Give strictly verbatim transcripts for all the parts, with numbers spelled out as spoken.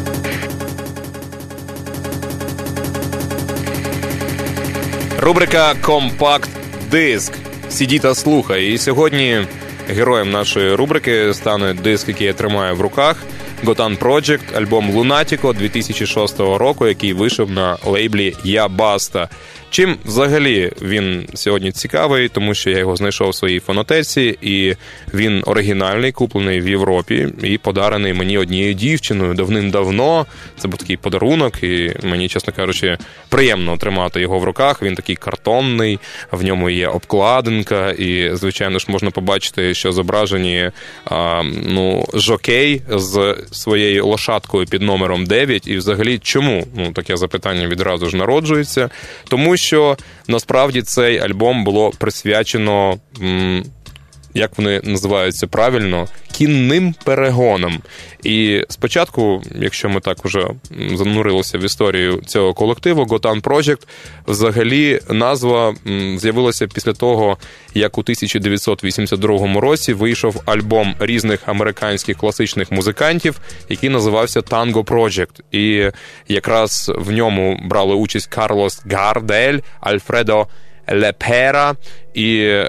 Рубрика «Компакт-диск». Сиді та слухай. І сьогодні героєм нашої рубрики стане диск, який я тримаю в руках. Gotan Project, альбом Lunático дві тисячі шостого року, який вийшов на лейблі Я Баста. Чим взагалі він сьогодні цікавий, тому що я його знайшов в своїй фонотеці, і він оригінальний, куплений в Європі і подарений мені однією дівчиною давним-давно. Це був такий подарунок, і мені, чесно кажучи, приємно тримати його в руках. Він такий картонний, в ньому є обкладинка, і, звичайно ж, можна побачити, що зображені а, ну, жокей з своєю лошадкою під номером дев'ять. І взагалі, чому? Ну, таке запитання відразу ж народжується. Тому що, насправді, цей альбом було присвячено, як вони називаються правильно, кінним перегонам. І спочатку, якщо ми так уже занурилися в історію цього колективу, Gotan Project, взагалі назва з'явилася після того, як у тисяча дев'ятсот вісімдесят другому році вийшов альбом різних американських класичних музикантів, який називався Tango Project. І якраз в ньому брали участь Карлос Гардель, Альфредо Лепера, і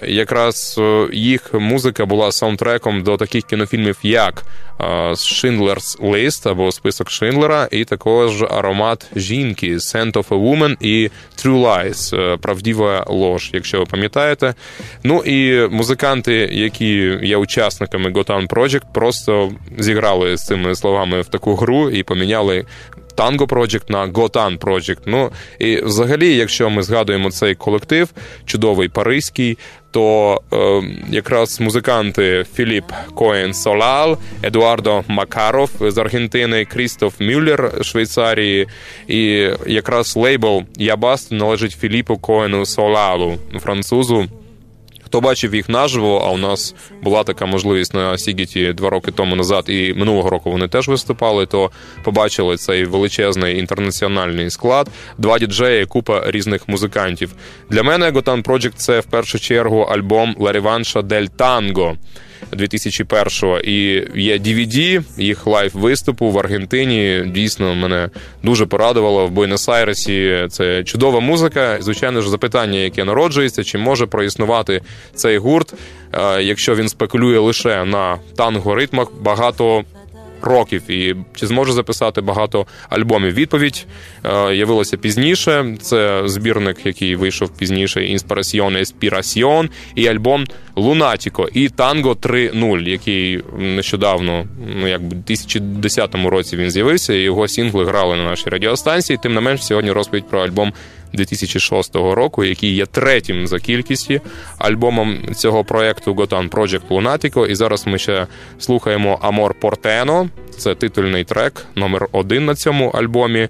якраз їх музика була саундтреком до таких кінофільмів, як Schindler's List або Список Шиндлера, і також Аромат жінки, Scent of a Woman і True Lies, Правдива ложь, якщо ви пам'ятаєте. Ну і музиканти, які є учасниками Gotan Project, просто зіграли з цими словами в таку гру і поміняли Tango Project на Gotan Project. Ну, і взагалі, якщо ми згадуємо цей колектив, чудовий паризький, то е, якраз музиканти Філіп Коен Солал, Едуардо Макаров з Аргентини, Крістоф Мюллер з Швейцарії, і якраз лейбл Я Баста належить Філіпу Коену Солалу, французу. Хто бачив їх наживо, а у нас була така можливість на Сігіті два роки тому назад, і минулого року вони теж виступали, то побачили цей величезний інтернаціональний склад, два діджеї, купа різних музикантів. Для мене Gotan Project – це в першу чергу альбом La Revancha del Tango дві тисячі першого, і є ді ві ді їх лайв-виступу в Аргентині. Дійсно, мене дуже порадувало в Буенос-Айресі. Це чудова музика. Звичайно ж, запитання, яке народжується, чи може проіснувати цей гурт, якщо він спекулює лише на танго-ритмах багато років, і чи зможе записати багато альбомів. Відповідь е, явилася пізніше. Це збірник, який вийшов пізніше, Inspirazione Espiración, і альбом Lunático, і Tango три нуль, який нещодавно, ну, як в дві тисячі десятому році він з'явився, і його сінгли грали на нашій радіостанції. Тим не менш, сьогодні розповідь про альбом дві тисячі шостого року, який є третім за кількістю альбомом цього проєкту Gotan Project Lunático. І зараз ми ще слухаємо Amor Porteño. Це титульний трек, номер один на цьому альбомі.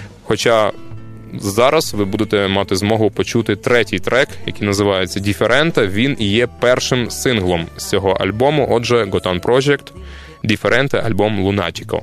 Хоча зараз ви будете мати змогу почути третій трек, який називається Differente. Він і є першим синглом з цього альбому. Отже, Gotan Project, Differente, альбом Lunático.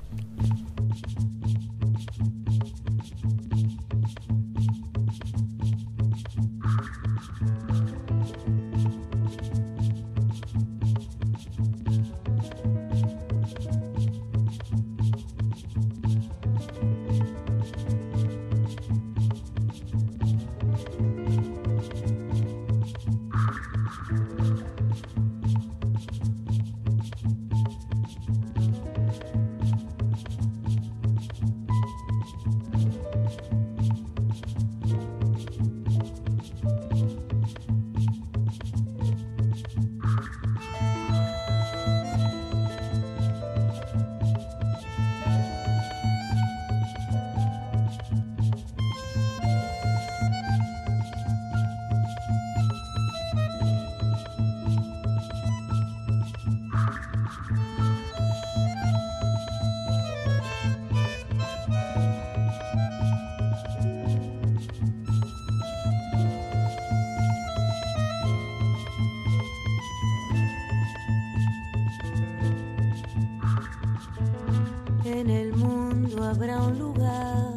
En el mundo habrá un lugar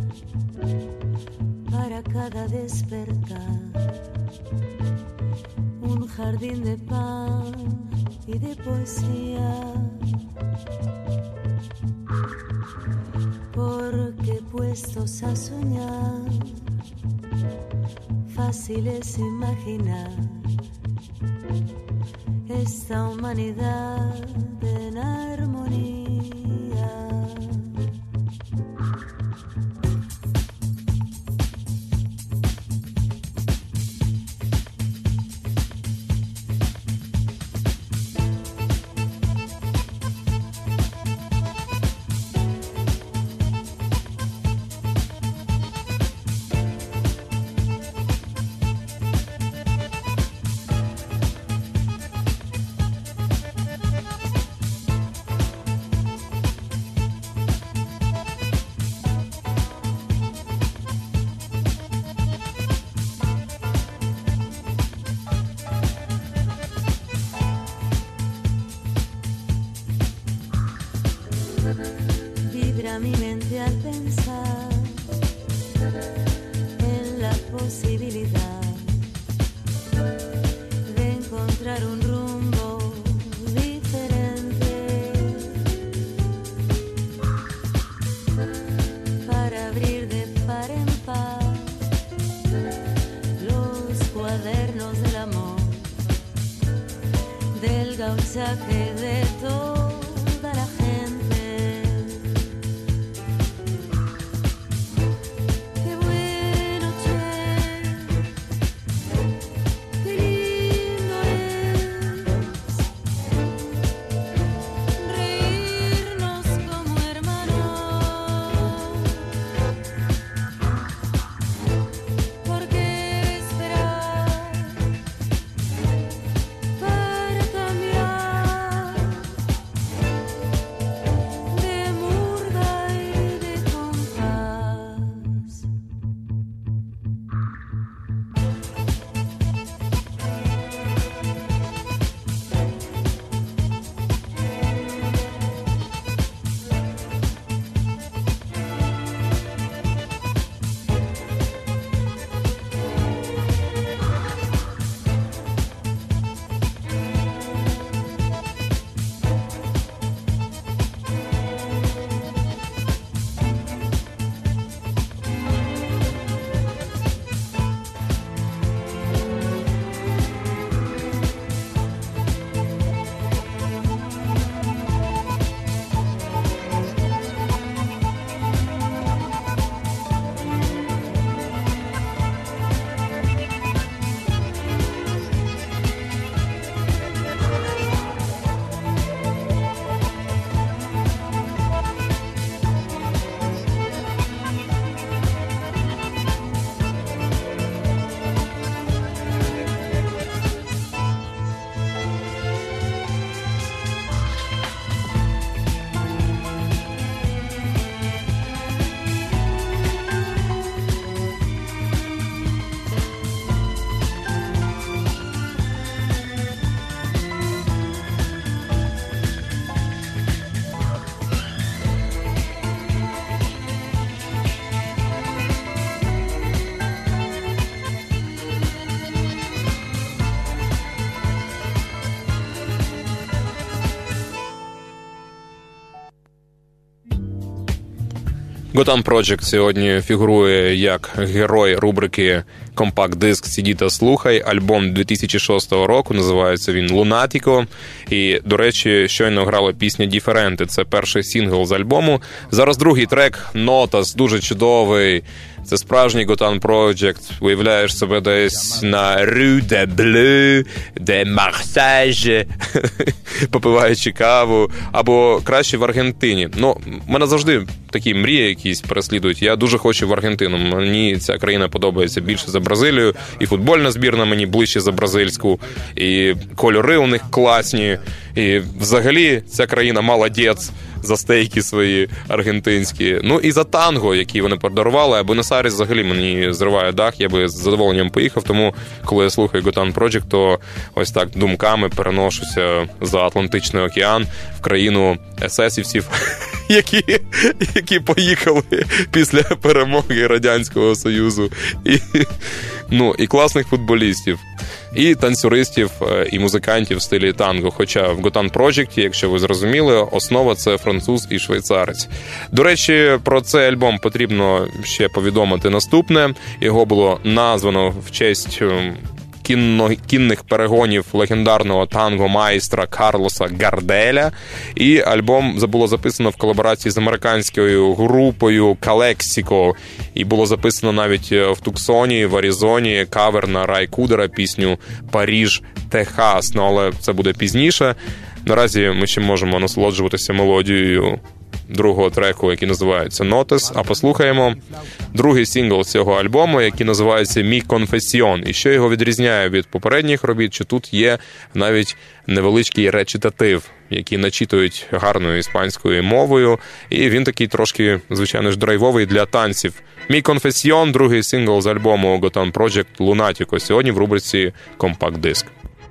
para cada despertar, un jardín de pan y de poesía. a soñar, fácil es imaginar esta humanidad en armonía. Vibra mi mente al pensar en la posibilidad de encontrar un rumbo diferente para abrir de par en par los cuadernos del amor, del gauchaje de toda la gente. Gotan Project сьогодні фігурує як герой рубрики «Компакт-диск Сіді та слухай». Альбом дві тисячі шостого року, називається він «Лунатіко». І, до речі, щойно грала пісня «Діференти». Це перший сингл з альбому. Зараз другий трек «Нотас», дуже чудовий. Це справжній Gotan Project. Уявляєш себе десь на Rue de Bleu, де Марсаж, попиваючи каву, або краще в Аргентині. Ну, мене завжди такі мрії якісь переслідують. Я дуже хочу в Аргентину. Мені ця країна подобається більше за Бразилію, і футбольна збірна мені ближче за бразильську, і кольори у них класні, і взагалі ця країна молодець за стейки свої аргентинські. Ну і за танго, які вони подарували. А Буенос-Айрес взагалі мені зриває дах, я би з задоволенням поїхав, тому коли я слухаю Gotan Project, то ось так думками переношуся за Атлантичний океан в країну есесівців, які, які поїхали після перемоги Радянського Союзу. І Ну, і класних футболістів, і танцюристів, і музикантів в стилі танго. Хоча в Gotan Project, якщо ви зрозуміли, основа – це француз і швейцарець. До речі, про цей альбом потрібно ще повідомити наступне. Його було названо в честь кінно, кінних перегонів легендарного танго-майстра Карлоса Гарделя. І альбом було записано в колаборації з американською групою Калексіко. І було записано навіть в Туксоні, в Аризоні, кавер на Рай Кудера, пісню «Паріж, Техас». Ну, але це буде пізніше. Наразі ми ще можемо насолоджуватися мелодією другого треку, який називається «Notice», а послухаємо другий сингл цього альбому, який називається «Mi Confession». І що його відрізняє від попередніх робіт, що тут є навіть невеличкий речитатив, який начитують гарною іспанською мовою, і він такий трошки, звичайно ж, драйвовий для танців. «Mi Confession», другий сингл з альбому Gotan Project «Lunático», сьогодні в рубриці «Компакт-диск».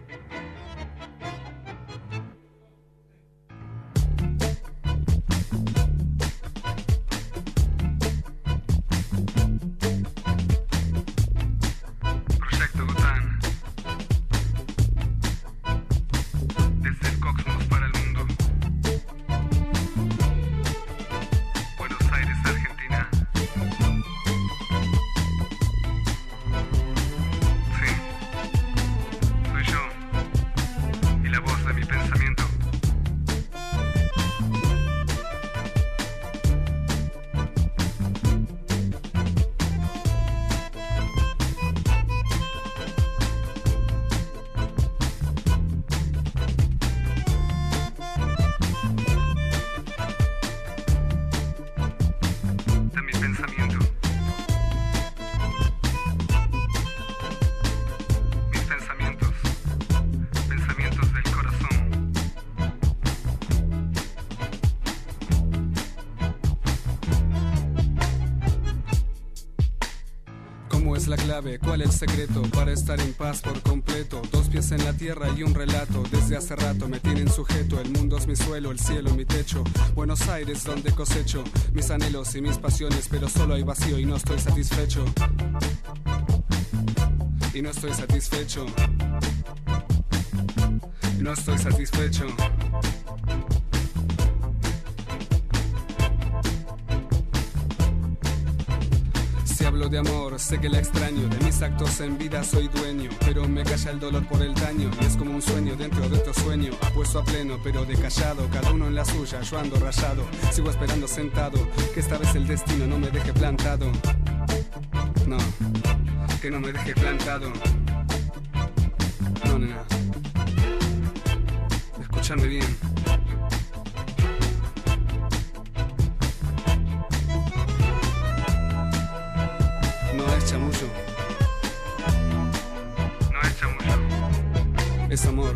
La clave, ¿cuál es el secreto para estar en paz por completo? Dos pies en la tierra y un relato. Desde hace rato me tienen sujeto. El mundo es mi suelo, el cielo mi techo. Buenos Aires donde cosecho mis anhelos y mis pasiones, pero solo hay vacío y no estoy satisfecho. Y no estoy satisfecho. Y no estoy satisfecho. Hablo de amor, sé que la extraño. De mis actos en vida soy dueño, pero me calla el dolor por el daño. Y es como un sueño dentro de otro sueño, apuesto a pleno pero de callado. Cada uno en la suya, yo ando rayado. Sigo esperando sentado, que esta vez el destino no me deje plantado. No, que no me deje plantado. No, nena, escúchame bien. No es chamullo. No es chamullo. Es amor.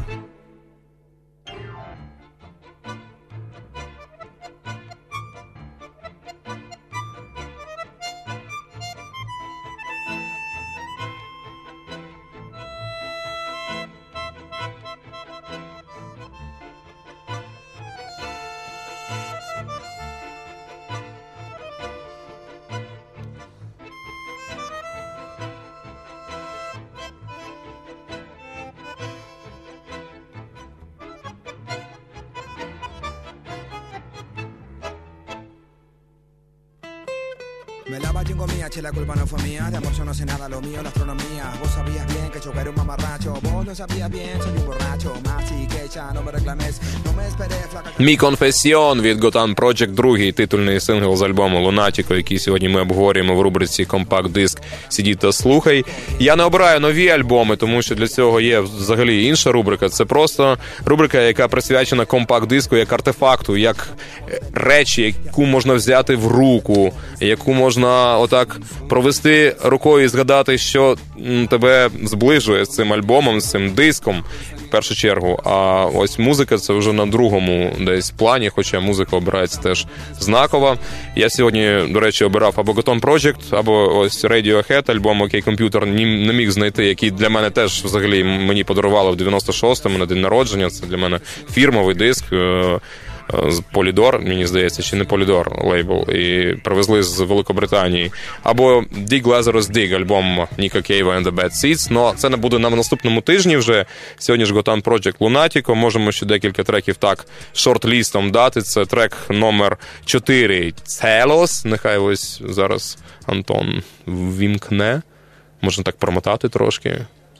Me lava chingo mía, che, la culpa no fue mía. De amor yo no sé nada, lo mío la astronomía. Vos sabías bien que yo era un mamarracho. Vos no sabías bien, soy un borracho. Más y que ya no me reclames. No me esperé, flaca. «Mi Confession» від Gotan Project, другий титульний сингл з альбому «Lunático», який сьогодні ми обговорюємо в рубриці «Компакт-диск. Сиді та слухай». Я не обираю нові альбоми, тому що для цього є взагалі інша рубрика. Це просто рубрика, яка присвячена компакт-диску як артефакту, як речі, яку можна взяти в руку, яку можна отак провести рукою і згадати, що тебе зближує з цим альбомом, з цим диском, в першу чергу. А ось музика – це вже на другому десь плані, хоча музика обирається теж знакова. Я сьогодні, до речі, обирав або Gotan Project, або ось Radiohead, альбом «Окей, комп'ютер» не міг знайти, який для мене теж взагалі мені подарували в дев'яносто шостому на день народження. Це для мене фірмовий диск. з Polydor, мені здається, чи не Polydor лейбл, і привезли з Великобританії. Або Dig Lazarus Dig, альбом Ніка Кейва and the Bad Seeds. Но це не буде на наступному тижні вже. Сьогодні ж Gotan Project Lunático. Можемо ще декілька треків так шорт-лістом дати. Це трек номер чотири Celos. Нехай ось зараз Антон вімкне. Можна так промотати трошки.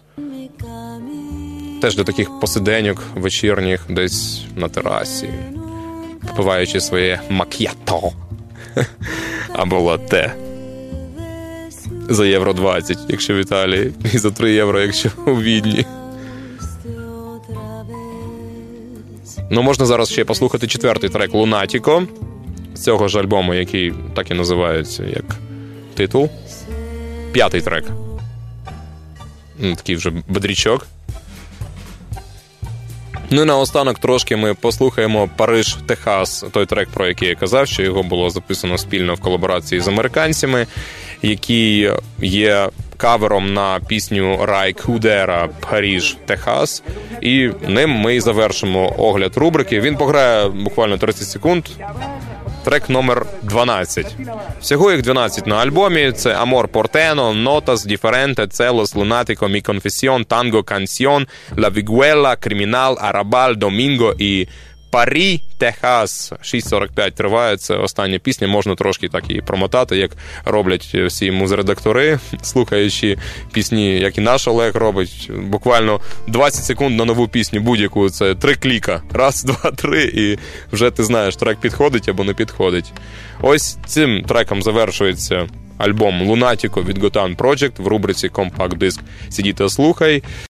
Теж до таких посиденьок вечірніх десь на терасі, попиваючи своє мак'ято або латте за євро двадцять, якщо в Італії, і за три євро, якщо у Відні. Ну, можна зараз ще послухати четвертий трек Lunático з цього ж альбому, який так і називається як титул. П'ятий трек. Такий вже бодрячок. Ну і наостанок трошки ми послухаємо «Париж, Техас», той трек, про який я казав, що його було записано спільно в колаборації з американцями, який є кавером на пісню Рай Кудера «Париж, Техас». І ним ми і завершимо огляд рубрики. Він пограє буквально тридцять секунд. Трек номер дванадцять. Всього їх дванадцять на альбомі. Це Amor Porteno, Notas, Differente, Celos, Lunático, Mi Confesión, Tango, Canción, La Viguela, Criminal, Arrabal, Domingo і Парі, Техас. шість сорок п'ять триває. Це остання пісня. Можна трошки так і промотати, як роблять всі музредактори, слухаючи пісні, як і наш Олег робить. Буквально двадцять секунд на нову пісню будь-яку. Це три кліка. Раз, два, три. І вже ти знаєш, трек підходить або не підходить. Ось цим треком завершується альбом Lunático від Gotan Project в рубриці Compact Disc. Сиди та слухай.